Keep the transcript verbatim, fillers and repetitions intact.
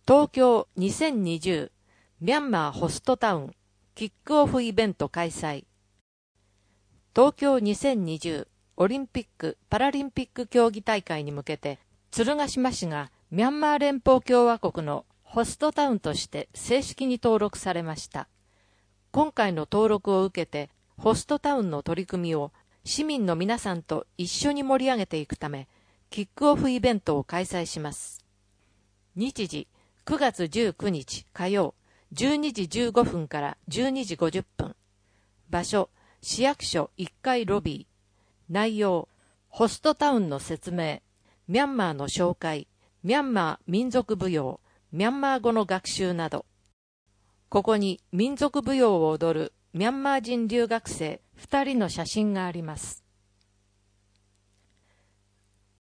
東京にせんにじゅうミャンマーホストタウンキックオフイベント開催。東京にせんにじゅうオリンピック・パラリンピック競技大会に向けて、鶴ヶ島市がミャンマー連邦共和国のホストタウンとして正式に登録されました。今回の登録を受けて、ホストタウンの取り組みを市民の皆さんと一緒に盛り上げていくため、キックオフイベントを開催します。日時、くがつじゅうくにち火曜、じゅうにじじゅうごふんからじゅうにじごじゅっぷん。場所、市役所いっかいロビー。内容、ホストタウンの説明、ミャンマーの紹介、ミャンマー民族舞踊、ミャンマー語の学習など。ここに民族舞踊を踊るミャンマー人留学生ふたりの写真があります。